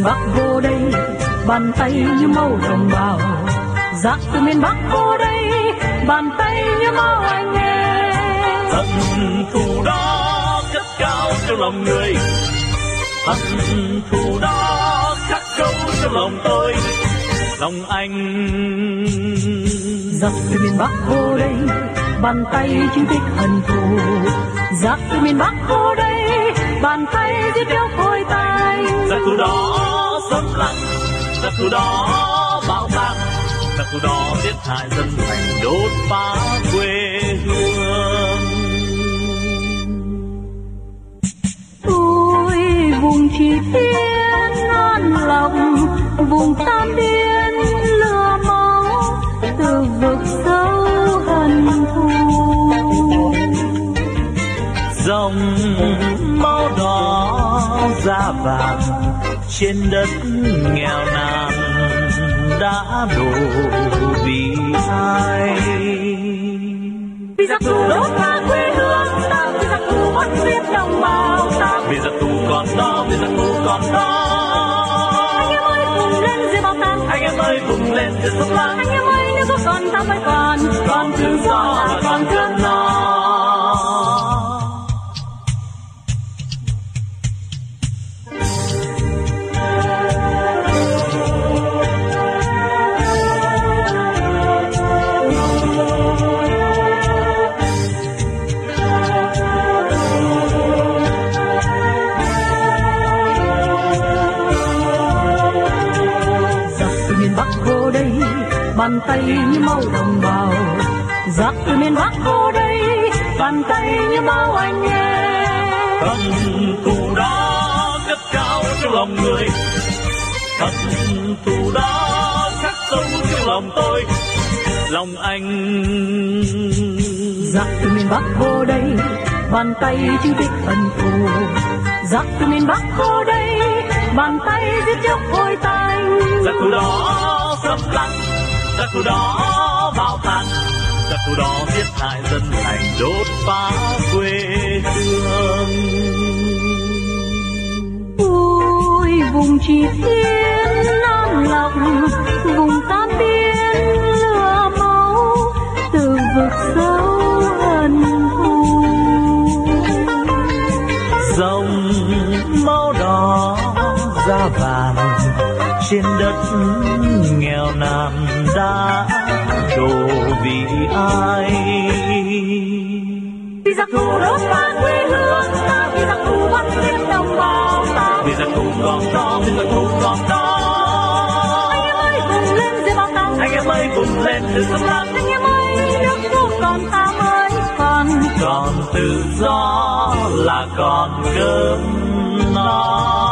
Bắc vô đây, bàn tay như màu đồng bào. Giặc từ miền Bắc vô đây, bàn tay như máu anh em. Hận thù đó cất cao trong lòng người, hận thù đó khắc sâu trong lòng tôi, lòng anh. Giặc từ miền Bắc vô đây, bàn tay chinh tích hận thù. Giặc từ miền Bắc vô đây, bàn tay giết béo phôi tay. Giặc thù đó xâm lăng, giặc thù đó bạo tạc, giặc thù đó giết hại dân thành, đốt phá quê hương. Tôi vùng Chỉ Thiên an lòng, vùng Tam Điên lửa máu, từ vực sâu hận thù. Dòng máu đỏ da vàng trên đất nghèo nàn đã đổ vì ai? Vì giặc thù đốt phá quê hương ta, vì giặc thù bắt giết đồng bào ta, vì giặc thù còn đó, vì giặc thù còn đó. Anh em ơi cùng lên diệt bạo tàn, anh em ơi cùng lên diệt xâm lăng. Anh em ơi nếu có còn ta phải còn tự do là còn thương nó. Bàn tay như máu đồng bào. Giặc từ miền Bắc vô đây, bàn tay như máu anh em. Hận thù đó cất cao trong lòng người, hận thù đó khắc sâu trong lòng tôi, lòng anh. Giặc từ miền Bắc vô đây, bàn tay chinh tích hận thù. Giặc từ miền Bắc vô đây, bàn tay giết chóc phôi tay. Giặc thù đó xâm lăng, giặc thù đó bạo tàn, giặc thù đó giết hại dân thành, đốt phá quê hương. Ôi vùng Chỉ Thiên Nam lòng, vùng Tam Biên lửa máu, từ vực sâu hận thù. Dòng máu đỏ da vàng trên đất nghèo nàn đã đổ vì ai? Vì giặc thù đốt phá quê hương ta, vì giặc thù bắt giết đồng bào ta, vì giặc thù còn đó, vì giặc thù còn đó. Anh em ơi cùng lên diệt bạo tàn, anh em ơi cùng lên diệt xâm lăng. Anh em ơi nước vô còn ta mới còn tự do là còn cơm no.